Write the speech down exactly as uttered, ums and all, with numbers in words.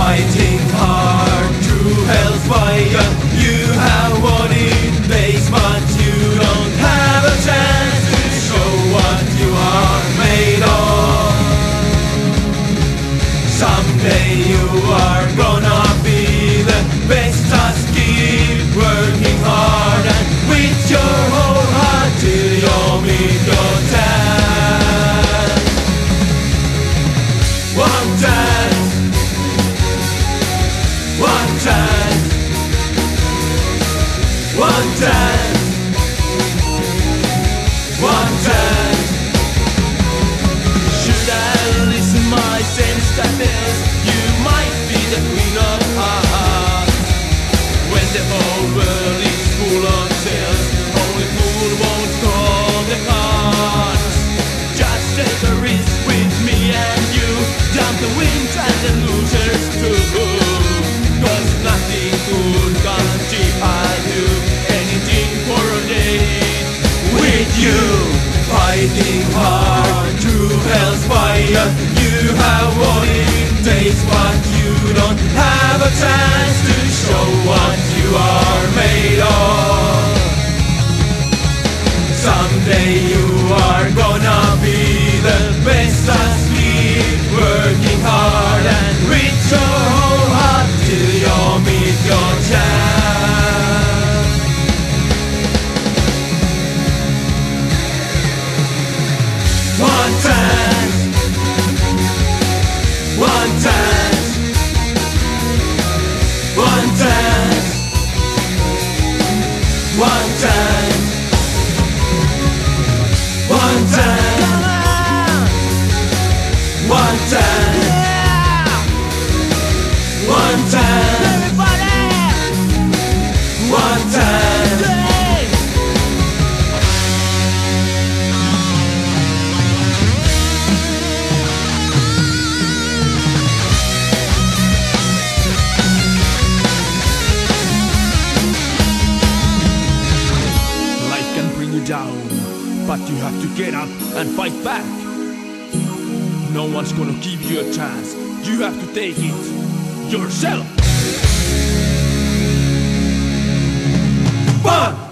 fighting hard through hell's fire. You have won in days, but you don't have a chance to show what you are made of. Someday you are gonna be the best. Just keep working hard and with your whole heart till you meet your chance. One chance, one chance, one chance, one chance. Should I listen my sense that is, you might be the queen of hearts. When the whole world is full of sales, only fool won't call the cards. Just take a risk with me and you, jump the wings and the losers too. Cause nothing good can cheap, I do anything for a day with you. Fighting hard through hell's fire, you have won in days, but you don't have a chance to show what you are made of. Someday you are gonna be the best. Just keep working hard and reach your whole heart till you meet your chance. One chance, one chance, one chance, one chance, one chance, one chance, one chance, one chance. Life can bring you down, but you have to get up and fight back. No one's gonna give you a chance. You have to take it yourself. One.